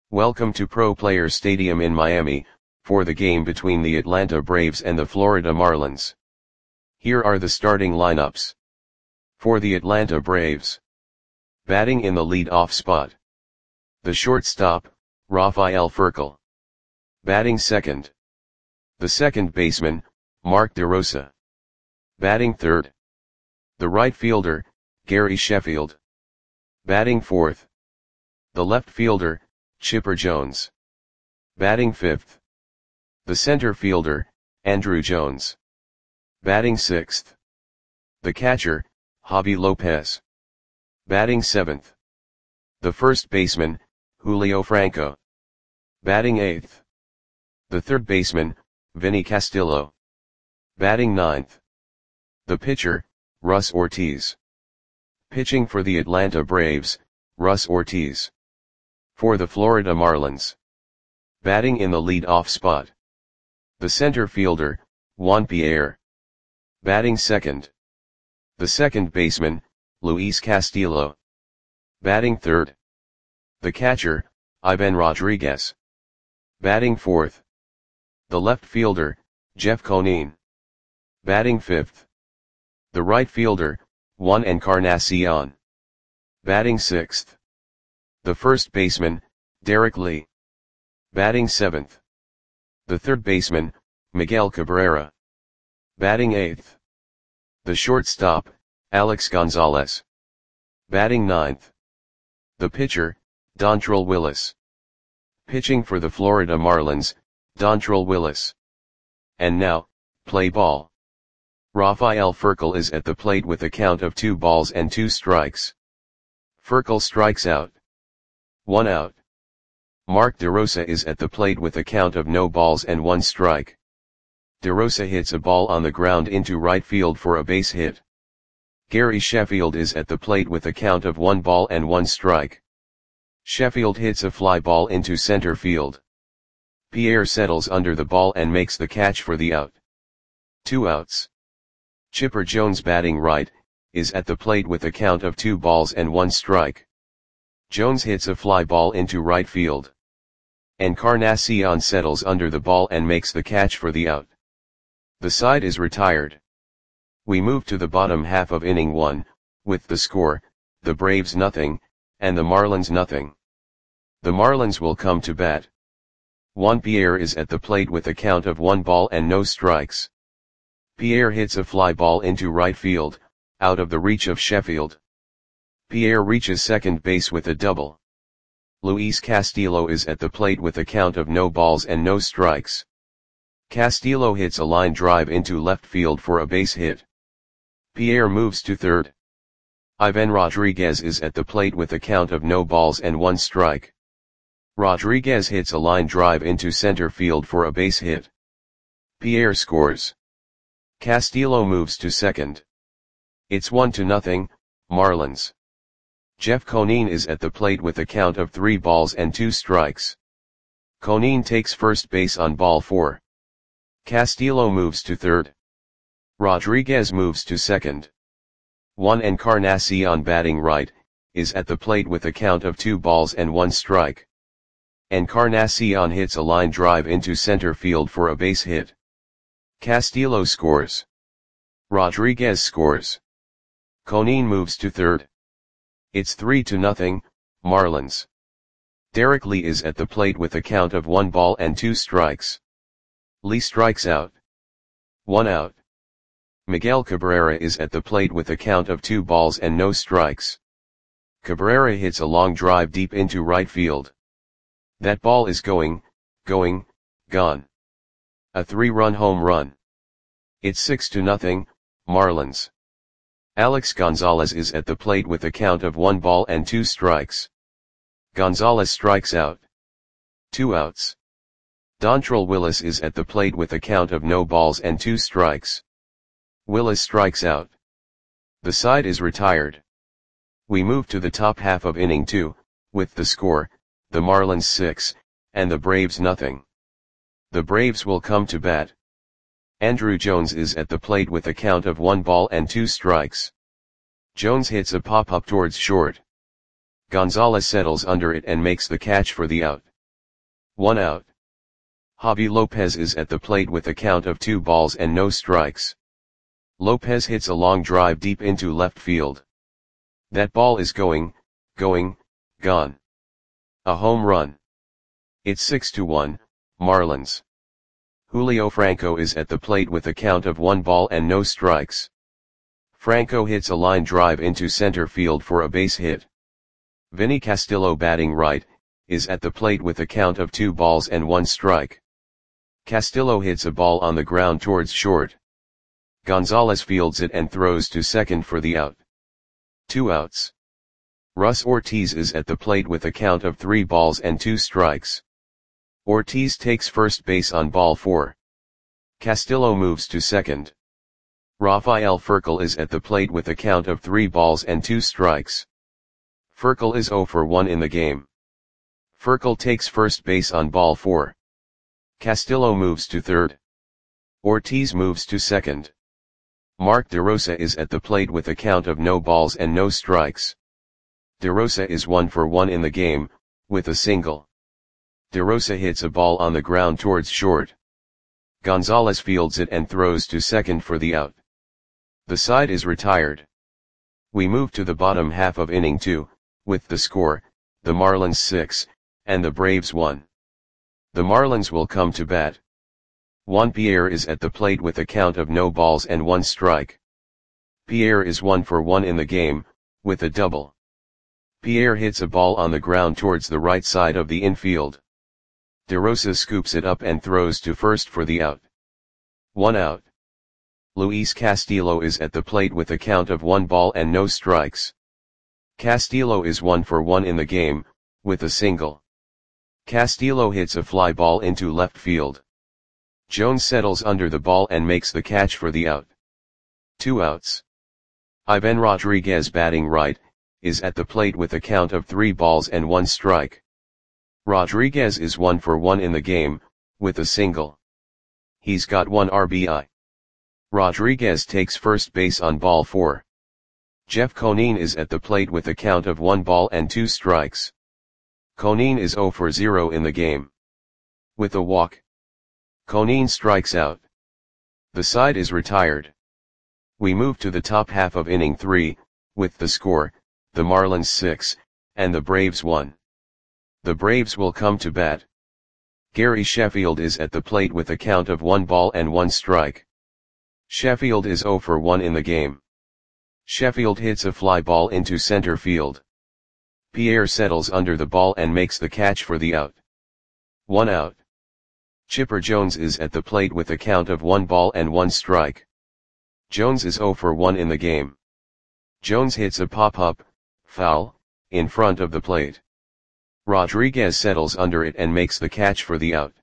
Welcome to Pro Players Stadium in Miami, for the game between the Atlanta Braves and the Florida Marlins. Here are the starting lineups. For the Atlanta Braves. Batting in the lead-off spot. The shortstop, Rafael Furcal. Batting second. The second baseman, Mark DeRosa. Batting third. The right fielder, Gary Sheffield. Batting fourth. The left fielder, Chipper Jones. Batting fifth. The center fielder, Andruw Jones. Batting sixth. The catcher, Javy Lopez. Batting seventh. The first baseman, Julio Franco. Batting eighth. The third baseman, Vinny Castillo. Batting ninth. The pitcher, Russ Ortiz. Pitching for the Atlanta Braves, Russ Ortiz. For the Florida Marlins. Batting in the lead-off spot. The center fielder, Juan Pierre. Batting second. The second baseman, Luis Castillo. Batting third. The catcher, Ivan Rodriguez. Batting fourth. The left fielder, Jeff Conine. Batting fifth. The right fielder, Juan Encarnacion. Batting sixth. The first baseman, Derek Lee. Batting seventh. The third baseman, Miguel Cabrera. Batting eighth. The shortstop, Alex Gonzalez. Batting ninth. The pitcher, Dontrelle Willis. Pitching for the Florida Marlins, Dontrelle Willis. And now, play ball. Rafael Furcal is at the plate with a count of 2-2. Furcal strikes out. 1 out. Mark DeRosa is at the plate with a count of 0-1 strike. DeRosa hits a ball on the ground into right field for a base hit. Gary Sheffield is at the plate with a count of 1-1 strike. Sheffield hits a fly ball into center field. Pierre settles under the ball and makes the catch for the out. 2 outs. Chipper Jones, batting right, is at the plate with a count of 2-1 strike. Jones hits a fly ball into right field. Encarnacion settles under the ball and makes the catch for the out. The side is retired. We move to the bottom half of inning 1, with the score, the Braves 0, and the Marlins 0. The Marlins will come to bat. Juan Pierre is at the plate with a count of 1 ball and no strikes. Pierre hits a fly ball into right field, out of the reach of Sheffield. Pierre reaches second base with a double. Luis Castillo is at the plate with a count of 0 strikes. Castillo hits a line drive into left field for a base hit. Pierre moves to third. Ivan Rodriguez is at the plate with a count of 0-1 strike. Rodriguez hits a line drive into center field for a base hit. Pierre scores. Castillo moves to second. It's 1-0, Marlins. Jeff Conine is at the plate with a count of 3-2 strikes. Conine takes first base on ball 4. Castillo moves to third. Rodriguez moves to second. Juan Encarnacion, batting right, is at the plate with a count of 2-1 strike. Encarnacion hits a line drive into center field for a base hit. Castillo scores. Rodriguez scores. Conine moves to third. It's 3-0, Marlins. Derek Lee is at the plate with a count of 1-2 strikes. Lee strikes out. 1 out. Miguel Cabrera is at the plate with a count of 2 balls and no strikes. Cabrera hits a long drive deep into right field. That ball is gone. A 3-run home run. It's 6-0, Marlins. Alex Gonzalez is at the plate with a count of 1-2 strikes. Gonzalez strikes out. 2 outs. Dontrelle Willis is at the plate with a count of 0-2 strikes. Willis strikes out. The side is retired. We move to the top half of inning 2, with the score, the Marlins 6, and the Braves 0. The Braves will come to bat. Andruw Jones is at the plate with a count of 1-2 strikes. Jones hits a pop-up towards short. Gonzalez settles under it and makes the catch for the out. 1 out. Javi Lopez is at the plate with a count of 2 balls and no strikes. Lopez hits a long drive deep into left field. That ball is gone. A home run. It's 6-1, Marlins. Julio Franco is at the plate with a count of 1 ball and no strikes. Franco hits a line drive into center field for a base hit. Vinny Castillo, batting right, is at the plate with a count of 2 balls and 1 strike. Castillo hits a ball on the ground towards short. Gonzalez fields it and throws to second for the out. 2 outs. Russ Ortiz is at the plate with a count of 3 balls and 2 strikes. Ortiz takes first base on ball 4. Castillo moves to second. Rafael Furcal is at the plate with a count of 3 balls and 2 strikes. Furcal is 0 for 1 in the game. Furcal takes first base on ball 4. Castillo moves to third. Ortiz moves to second. Mark DeRosa is at the plate with a count of no balls and no strikes. DeRosa is 1 for 1 in the game, with a single. DeRosa hits a ball on the ground towards short. Gonzalez fields it and throws to second for the out. The side is retired. We move to the bottom half of inning 2, with the score, the Marlins 6, and the Braves 1. The Marlins will come to bat. Juan Pierre is at the plate with a count of no balls and 1 strike. Pierre is 1 for 1 in the game, with a double. Pierre hits a ball on the ground towards the right side of the infield. DeRosa scoops it up and throws to first for the out. 1 out. Luis Castillo is at the plate with a count of 1 ball and no strikes. Castillo is 1 for 1 in the game, with a single. Castillo hits a fly ball into left field. Jones settles under the ball and makes the catch for the out. 2 outs. Ivan Rodriguez, batting right, is at the plate with a count of 3 balls and 1 strike. Rodriguez is 1 for 1 in the game, with a single. He's got 1 RBI. Rodriguez takes first base on ball 4. Jeff Conine is at the plate with a count of 1 ball and 2 strikes. Conine is 0 for 0 in the game. With a walk, Conine strikes out. The side is retired. We move to the top half of inning 3, with the score, the Marlins 6, and the Braves 1. The Braves will come to bat. Gary Sheffield is at the plate with a count of 1 ball and 1 strike. Sheffield is 0 for 1 in the game. Sheffield hits a fly ball into center field. Pierre settles under the ball and makes the catch for the out. 1 out. Chipper Jones is at the plate with a count of 1 ball and 1 strike. Jones is 0 for 1 in the game. Jones hits a pop-up, foul, in front of the plate. Rodriguez settles under it and makes the catch for the out.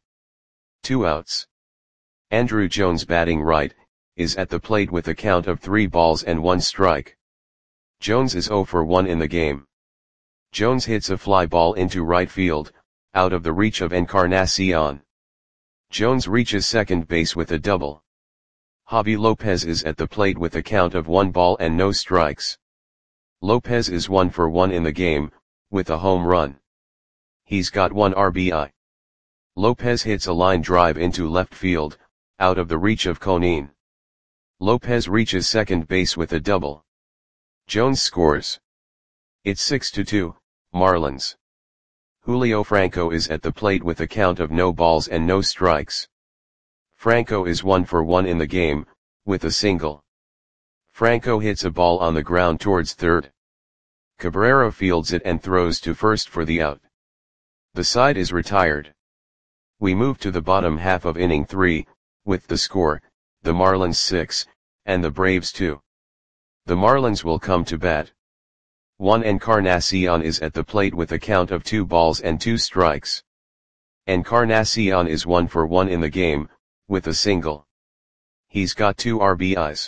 2 outs. Andruw Jones, batting right, is at the plate with a count of 3 balls and 1 strike. Jones is 0 for 1 in the game. Jones hits a fly ball into right field, out of the reach of Encarnacion. Jones reaches second base with a double. Javi Lopez is at the plate with a count of 1 ball and no strikes. Lopez is 1 for 1 in the game, with a home run. He's got 1 RBI. Lopez hits a line drive into left field, out of the reach of Conine. Lopez reaches second base with a double. Jones scores. It's 6-2, Marlins. Julio Franco is at the plate with a count of no balls and no strikes. Franco is 1 for 1 in the game, with a single. Franco hits a ball on the ground towards third. Cabrera fields it and throws to first for the out. The side is retired. We move to the bottom half of inning 3, with the score, the Marlins 6, and the Braves 2. The Marlins will come to bat. Juan Encarnacion is at the plate with a count of 2 balls and 2 strikes. Encarnacion is 1 for 1 in the game, with a single. He's got 2 RBIs.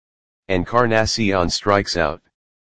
Encarnacion strikes out.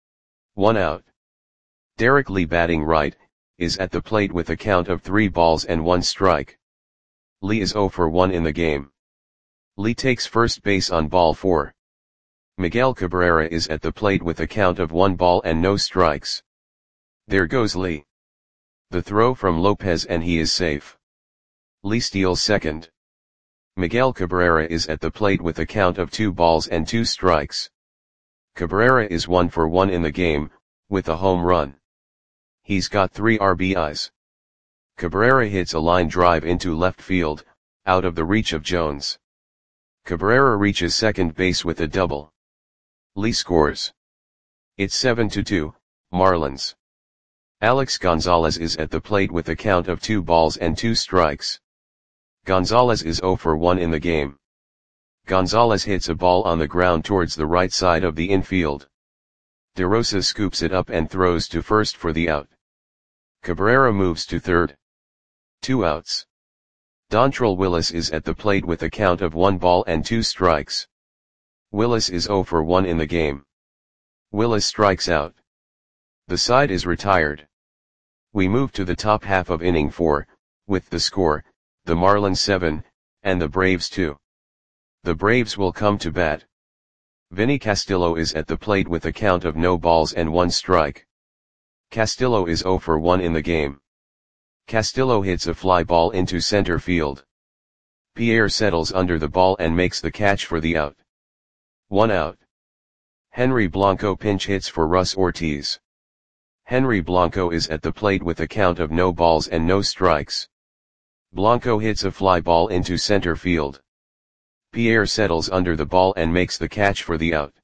1 out. Derek Lee, batting right, is at the plate with a count of 3 balls and 1 strike. Lee is 0 for 1 in the game. Lee takes first base on ball 4. Miguel Cabrera is at the plate with a count of 1 ball and no strikes. There goes Lee. The throw from Lopez and he is safe. Lee steals second. Miguel Cabrera is at the plate with a count of 2 balls and 2 strikes. Cabrera is 1 for 1 in the game, with a home run. He's got 3 RBIs. Cabrera hits a line drive into left field, out of the reach of Jones. Cabrera reaches second base with a double. Lee scores. It's 7-2, Marlins. Alex Gonzalez is at the plate with a count of 2 balls and 2 strikes. Gonzalez is 0 for 1 in the game. Gonzalez hits a ball on the ground towards the right side of the infield. DeRosa scoops it up and throws to first for the out. Cabrera moves to third. 2 outs. Dontrelle Willis is at the plate with a count of 1 ball and 2 strikes. Willis is 0 for 1 in the game. Willis strikes out. The side is retired. We move to the top half of inning 4, with the score, the Marlins 7, and the Braves 2. The Braves will come to bat. Vinny Castillo is at the plate with a count of no balls and 1 strike. Castillo is 0 for 1 in the game. Castillo hits a fly ball into center field. Pierre settles under the ball and makes the catch for the out. 1 out. Henry Blanco pinch hits for Russ Ortiz. Henry Blanco is at the plate with a count of no balls and no strikes. Blanco hits a fly ball into center field. Pierre settles under the ball and makes the catch for the out.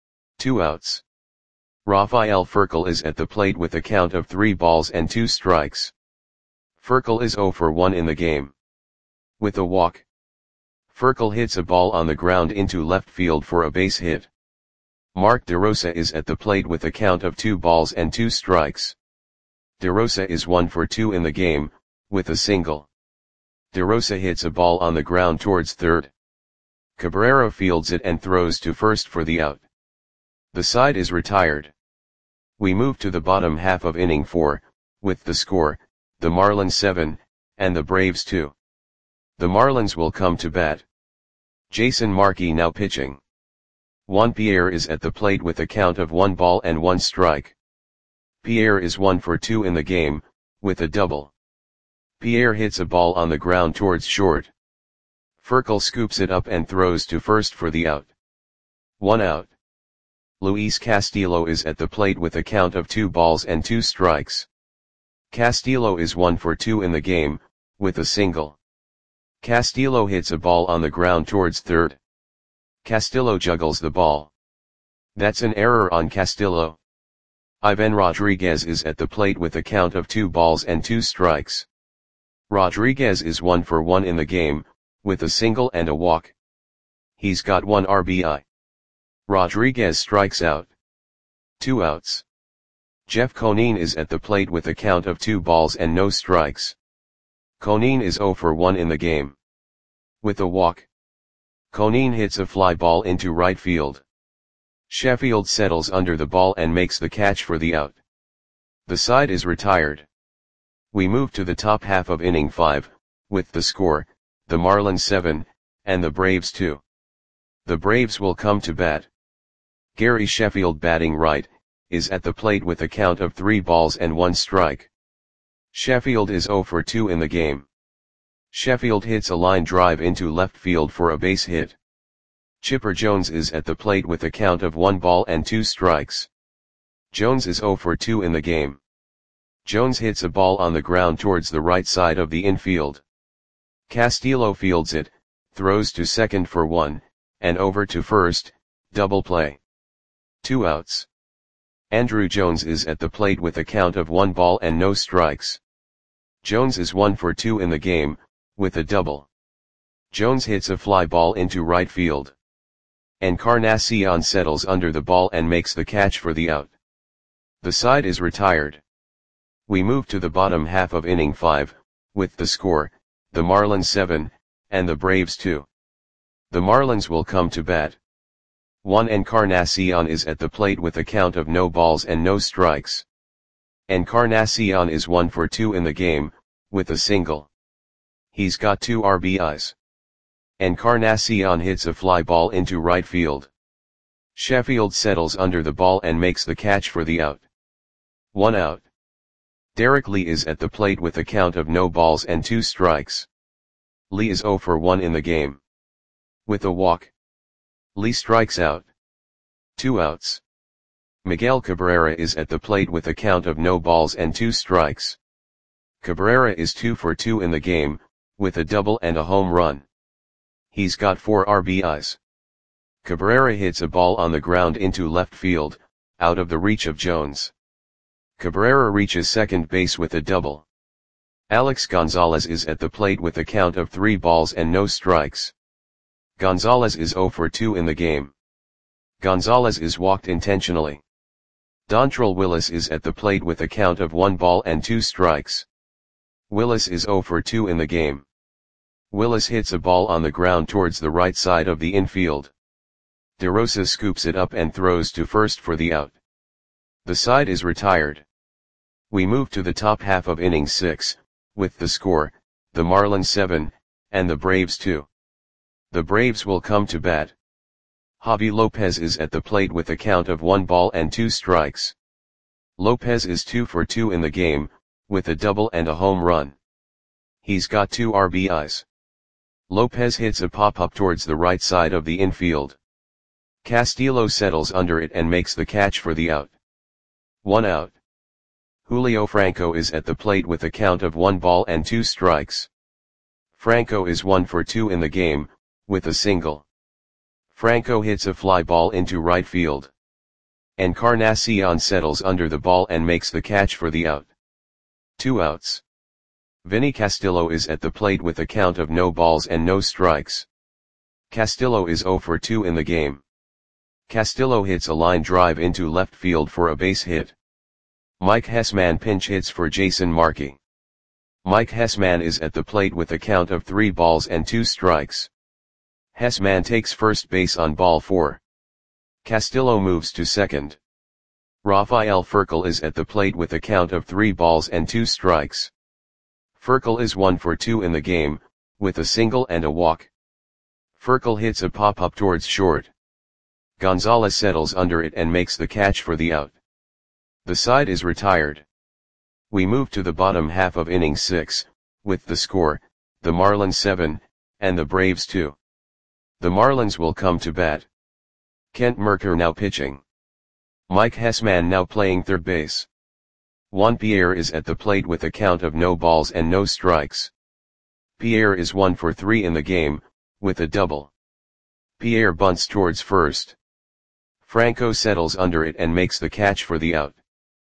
2 outs. Rafael Furcal is at the plate with a count of 3 balls and 2 strikes. Furcal is 0 for 1 in the game. With a walk. Furcal hits a ball on the ground into left field for a base hit. Mark DeRosa is at the plate with a count of 2 balls and 2 strikes. DeRosa is 1 for 2 in the game, with a single. DeRosa hits a ball on the ground towards third. Cabrera fields it and throws to first for the out. The side is retired. We move to the bottom half of inning 4, with the score, the Marlins 7, and the Braves 2. The Marlins will come to bat. Jason Markey now pitching. Juan Pierre is at the plate with a count of 1 ball and 1 strike. Pierre is 1 for 2 in the game, with a double. Pierre hits a ball on the ground towards short. Furcal scoops it up and throws to first for the out. 1 out. Luis Castillo is at the plate with a count of 2 balls and 2 strikes. Castillo is 1 for 2 in the game, with a single. Castillo hits a ball on the ground towards third. Castillo juggles the ball. That's an error on Castillo. Ivan Rodriguez is at the plate with a count of 2 balls and 2 strikes. Rodriguez is 1 for 1 in the game, with a single and a walk. He's got 1 RBI. Rodriguez strikes out. 2 outs. Jeff Conine is at the plate with a count of 2 balls and no strikes. Conine is 0 for 1 in the game. With a walk. Conine hits a fly ball into right field. Sheffield settles under the ball and makes the catch for the out. The side is retired. We move to the top half of inning 5, with the score, the Marlins 7, and the Braves 2. The Braves will come to bat. Gary Sheffield batting right, is at the plate with a count of 3 balls and 1 strike. Sheffield is 0 for 2 in the game. Sheffield hits a line drive into left field for a base hit. Chipper Jones is at the plate with a count of 1 ball and 2 strikes. Jones is 0 for 2 in the game. Jones hits a ball on the ground towards the right side of the infield. Castillo fields it, throws to second for 1, and over to first, double play. 2 outs. Andruw Jones is at the plate with a count of 1 ball and no strikes. Jones is 1 for 2 in the game, with a double. Jones hits a fly ball into right field. Encarnacion settles under the ball and makes the catch for the out. The side is retired. We move to the bottom half of inning 5, with the score, the Marlins 7, and the Braves 2. The Marlins will come to bat. Juan Encarnacion is at the plate with a count of no balls and no strikes. Encarnacion is 1 for 2 in the game, with a single. He's got 2 RBIs. Encarnacion hits a fly ball into right field. Sheffield settles under the ball and makes the catch for the out. 1 out. Derek Lee is at the plate with a count of no balls and 2 strikes. Lee is 0 for 1 in the game. With a walk, Lee strikes out. 2 outs. Miguel Cabrera is at the plate with a count of no balls and 2 strikes. Cabrera is 2 for 2 in the game, with a double and a home run. He's got 4 RBIs. Cabrera hits a ball on the ground into left field, out of the reach of Jones. Cabrera reaches second base with a double. Alex Gonzalez is at the plate with a count of 3 balls and no strikes. Gonzalez is 0 for 2 in the game. Gonzalez is walked intentionally. Dontrelle Willis is at the plate with a count of 1 ball and 2 strikes. Willis is 0 for 2 in the game. Willis hits a ball on the ground towards the right side of the infield. DeRosa scoops it up and throws to first for the out. The side is retired. We move to the top half of inning 6, with the score, the Marlins 7, and the Braves 2. The Braves will come to bat. Javi Lopez is at the plate with a count of 1 ball and 2 strikes. Lopez is 2 for 2 in the game, with a double and a home run. He's got 2 RBIs. Lopez hits a pop-up towards the right side of the infield. Castillo settles under it and makes the catch for the out. 1 out. Julio Franco is at the plate with a count of 1 ball and 2 strikes. Franco is 1 for 2 in the game, with a single. Franco hits a fly ball into right field. Encarnacion settles under the ball and makes the catch for the out. 2 outs. Vinny Castillo is at the plate with a count of no balls and no strikes. Castillo is 0 for 2 in the game. Castillo hits a line drive into left field for a base hit. Mike Hessman pinch hits for Jason Markey. Mike Hessman is at the plate with a count of 3 balls and 2 strikes. Hessman takes first base on ball 4. Castillo moves to second. Rafael Furcal is at the plate with a count of 3 balls and 2 strikes. Furcal is 1 for 2 in the game, with a single and a walk. Furcal hits a pop-up towards short. Gonzalez settles under it and makes the catch for the out. The side is retired. We move to the bottom half of inning 6, with the score, the Marlins 7, and the Braves 2. The Marlins will come to bat. Kent Mercker now pitching. Mike Hessman now playing third base. Juan Pierre is at the plate with a count of no balls and no strikes. Pierre is 1 for 3 in the game, with a double. Pierre bunts towards first. Franco settles under it and makes the catch for the out.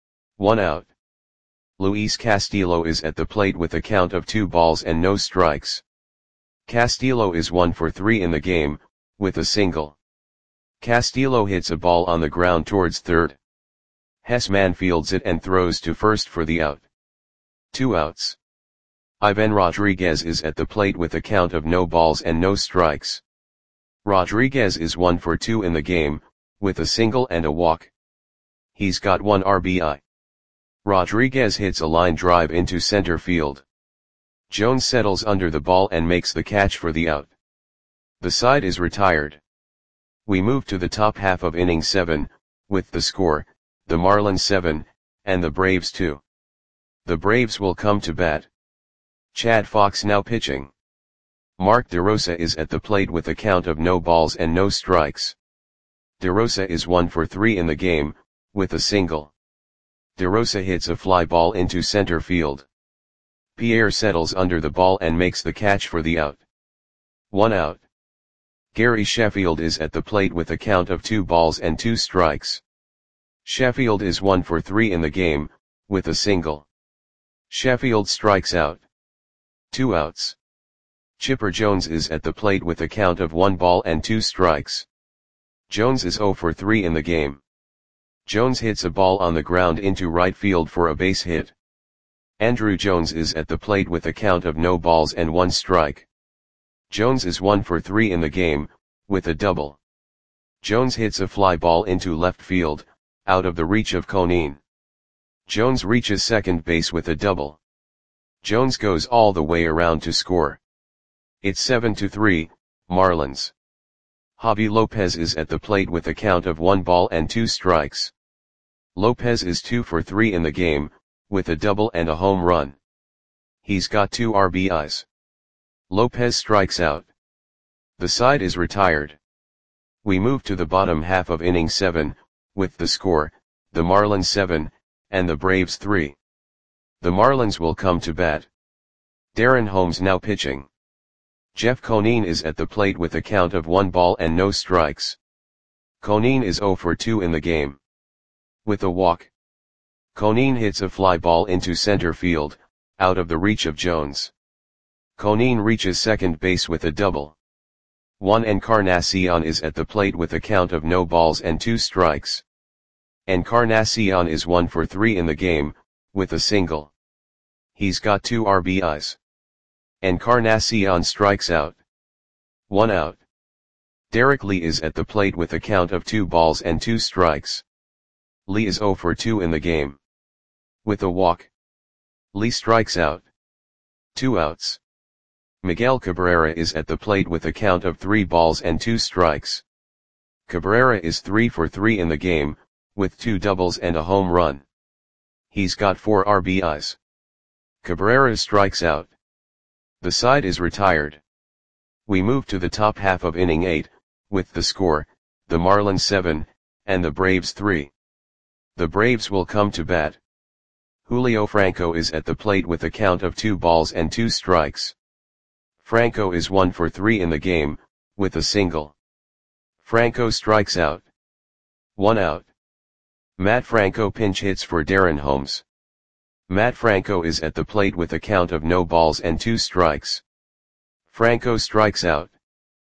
1 out. Luis Castillo is at the plate with a count of 2 balls and no strikes. Castillo is 1 for 3 in the game, with a single. Castillo hits a ball on the ground towards third. Hessman fields it and throws to first for the out. 2 outs. Ivan Rodriguez is at the plate with a count of no balls and no strikes. Rodriguez is 1 for 2 in the game, with a single and a walk. He's got 1 RBI. Rodriguez hits a line drive into center field. Jones settles under the ball and makes the catch for the out. The side is retired. We move to the top half of inning 7, with the score, the Marlins 7, and the Braves 2. The Braves will come to bat. Chad Fox now pitching. Mark DeRosa is at the plate with a count of no balls and no strikes. DeRosa is 1 for 3 in the game, with a single. DeRosa hits a fly ball into center field. Pierre settles under the ball and makes the catch for the out. 1 out. Gary Sheffield is at the plate with a count of 2 balls and 2 strikes. Sheffield is 1 for 3 in the game, with a single. Sheffield strikes out. 2 outs. Chipper Jones is at the plate with a count of 1 ball and 2 strikes. Jones is 0 for 3 in the game. Jones hits a ball on the ground into right field for a base hit. Andrew Jones is at the plate with a count of no balls and 1 strike. Jones is 1 for 3 in the game, with a double. Jones hits a fly ball into left field, out of the reach of Conine. Jones reaches second base with a double. Jones goes all the way around to score. It's 7-3, Marlins. Javi Lopez is at the plate with a count of 1 ball and 2 strikes. Lopez is 2 for 3 in the game, with a double and a home run. He's got 2 RBIs. Lopez strikes out. The side is retired. We move to the bottom half of inning 7, with the score, the Marlins 7, and the Braves 3. The Marlins will come to bat. Darren Holmes now pitching. Jeff Conine is at the plate with a count of 1 ball and no strikes. Conine is 0 for 2 in the game. With a walk. Conine hits a fly ball into center field, out of the reach of Jones. Conine reaches second base with a double. Juan Encarnacion is at the plate with a count of no balls and 2 strikes. Encarnacion is 1 for 3 in the game, with a single. He's got 2 RBIs. Encarnacion strikes out. 1 out. Derek Lee is at the plate with a count of 2 balls and 2 strikes. Lee is 0 for 2 in the game. With a walk. Lee strikes out. 2 outs. Miguel Cabrera is at the plate with a count of 3 balls and 2 strikes. Cabrera is 3 for 3 in the game, with 2 doubles and a home run. He's got 4 RBIs. Cabrera strikes out. The side is retired. We move to the top half of inning 8, with the score, the Marlins 7, and the Braves 3. The Braves will come to bat. Julio Franco is at the plate with a count of 2 balls and 2 strikes. Franco is 1 for 3 in the game, with a single. Franco strikes out. 1 out. Matt Franco pinch hits for Darren Holmes. Matt Franco is at the plate with a count of no balls and 2 strikes. Franco strikes out.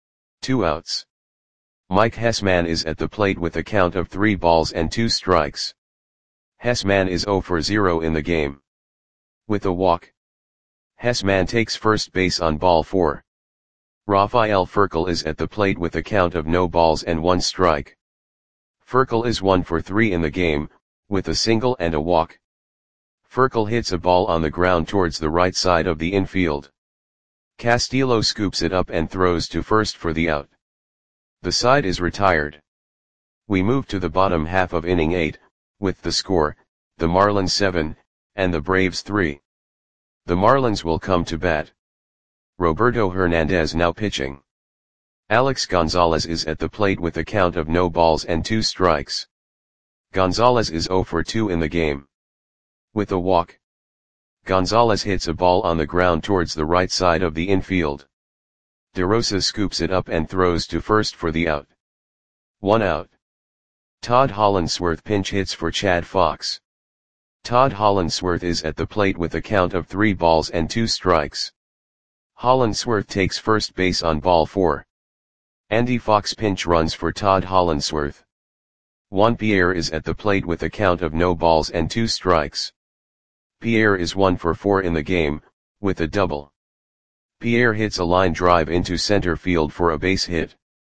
2 outs. Mike Hessman is at the plate with a count of 3 balls and 2 strikes. Hessman is 0 for 0 in the game. With a walk. Hessman takes first base on ball 4. Rafael Furcal is at the plate with a count of no balls and 1 strike. Furcal is 1 for 3 in the game, with a single and a walk. Furcal hits a ball on the ground towards the right side of the infield. Castillo scoops it up and throws to first for the out. The side is retired. We move to the bottom half of inning 8, with the score, the Marlins 7, and the Braves 3. The Marlins will come to bat. Roberto Hernandez now pitching. Alex Gonzalez is at the plate with a count of no balls and 2 strikes. Gonzalez is 0 for 2 in the game. With a walk. Gonzalez hits a ball on the ground towards the right side of the infield. DeRosa scoops it up and throws to first for the out. 1 out. Todd Hollandsworth pinch hits for Chad Fox. Todd Hollandsworth is at the plate with a count of 3 balls and 2 strikes. Hollandsworth takes first base on ball 4. Andy Fox pinch runs for Todd Hollandsworth. Juan Pierre is at the plate with a count of no balls and 2 strikes. Pierre is 1 for 4 in the game, with a double. Pierre hits a line drive into center field for a base hit.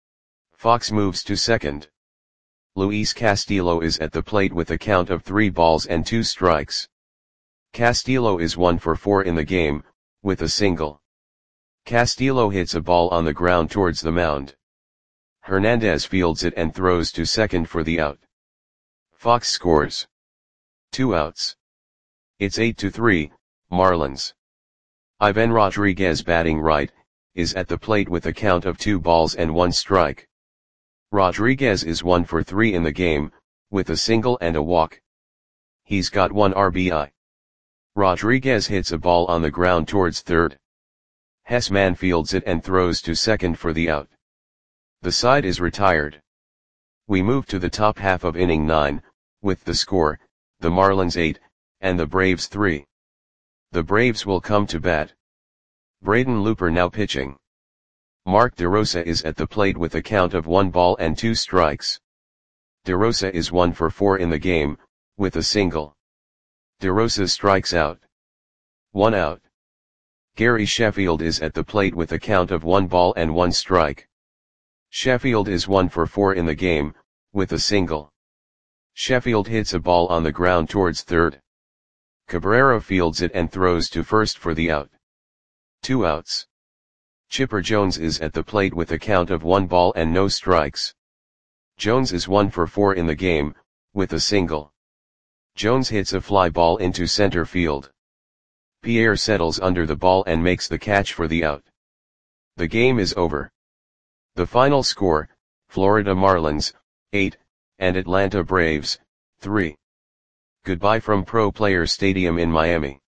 Fox moves to second. Luis Castillo is at the plate with a count of 3 balls and 2 strikes. Castillo is 1 for 4 in the game, with a single. Castillo hits a ball on the ground towards the mound. Hernandez fields it and throws to second for the out. Fox scores. 2 outs. It's 8-3, Marlins. Ivan Rodriguez batting right, is at the plate with a count of 2 balls and 1 strike. Rodriguez is 1 for 3 in the game, with a single and a walk. He's got 1 RBI. Rodriguez hits a ball on the ground towards third. Hessman fields it and throws to second for the out. The side is retired. We move to the top half of inning 9, with the score, the Marlins 8, and the Braves 3. The Braves will come to bat. Braden Looper now pitching. Mark DeRosa is at the plate with a count of 1 ball and 2 strikes. DeRosa is 1 for 4 in the game, with a single. DeRosa strikes out. 1 out. Gary Sheffield is at the plate with a count of 1 ball and 1 strike. Sheffield is 1 for 4 in the game, with a single. Sheffield hits a ball on the ground towards third. Cabrera fields it and throws to first for the out. 2 outs. Chipper Jones is at the plate with a count of 1 ball and no strikes. Jones is 1 for 4 in the game, with a single. Jones hits a fly ball into center field. Pierre settles under the ball and makes the catch for the out. The game is over. The final score, Florida Marlins, 8, and Atlanta Braves, 3. Goodbye from Pro Players Stadium in Miami.